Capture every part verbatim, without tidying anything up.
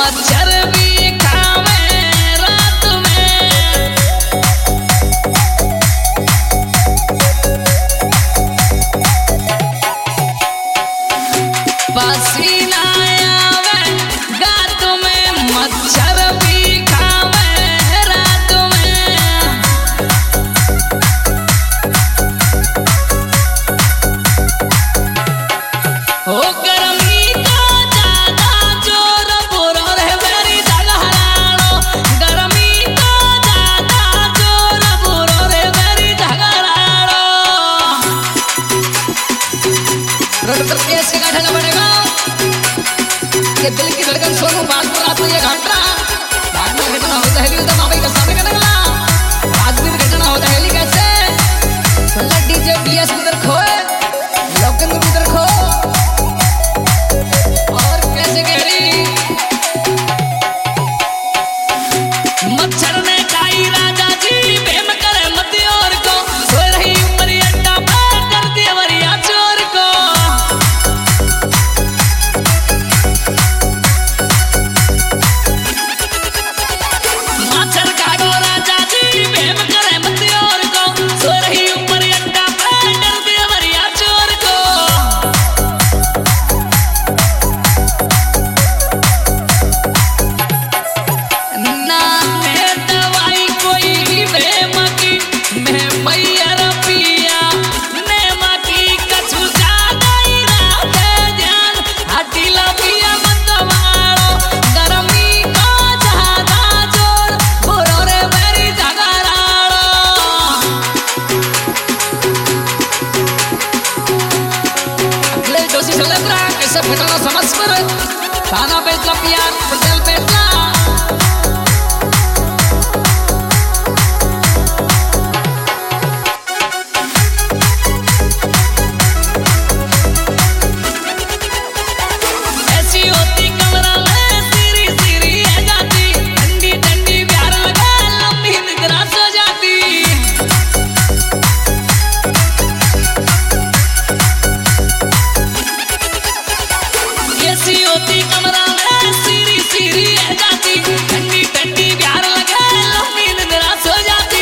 मच्छर भी खावे रात में, पसीना आवे गात में, मच्छर भी खावे रात में। ओ गर्मी का ज्यादा जोर बुरो रे मेरी झगड़ाड़ो, गर्मी का ज्यादा जोर बुरो रे मेरी झगड़ाड़ो। रोड पर कैसे काटना पड़ेगा ये दिल की धड़कन सोनू बालपुर रात ये घंटा भागना घटना होता है तो बाबा का सामने करने वाला राजवीर घटना होता है कैसे सुनला डीजे बीएस उधर खोए लोकन उधर खो और कैसे कह रही मच्छर ने खाई राजा जी बेम करे मत और को सो रही उमरी अड्डा पर कर दिया वरिया चोर को। मच्छर खागो राजा जी बेम करे मत और को सो रही उमरी अड्डा पर कर दिया वरिया चोर को। ना मैं दवाई कोई बेम की मैं मैयर पिया नेम की कछु ज्यादा ही राते ध्यान हटी लपिया मत मारो गर्मी का ज्यादा जोर बुरो रे मेरी झगड़ाड़ो। अगले जोशी चले ब्रा कैसे फटना समझ पर थाना बेचला पियार पटेल बेचला। ऐसी होती कमरा में सीरी सीरी है जाती ठंडी ठंडी प्यार लगा लंबी निद्रा सो जाती। ऐसी होती कमरा में सीरी सीरी है जाती ठंडी ठंडी प्यार लगा लंबी निद्रा सो जाती।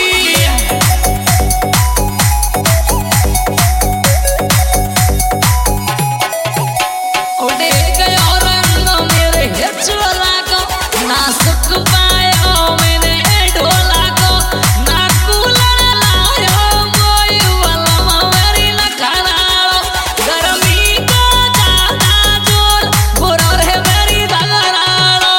उड़े गयो रंग मेरे चोला को ना सुख पायो मैंने ढोला को ना कूलर लायो कोई वलम मेरी लखनाड़ो गर्मी का ज्यादा जोर बुरो रे मेरी झगड़ाड़ो।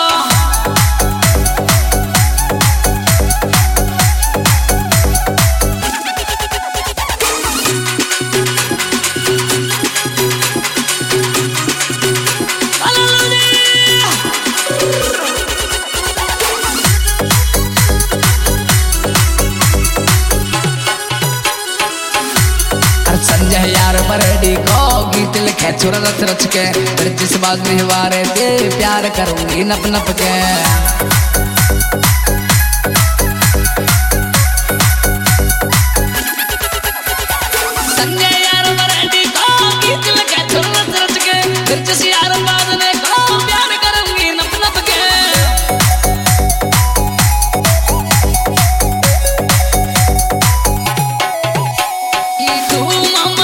संजय यार बरडी को गीत लिखे छुरा रच रच के फिर जिस बात में वारे दे प्यार करूंगी नप नप के। संजय यार बरडी को गीत लिखे छुरा रच रच के फिर जिस यार बात ने को प्यार करूंगी नप नप के। ई धूम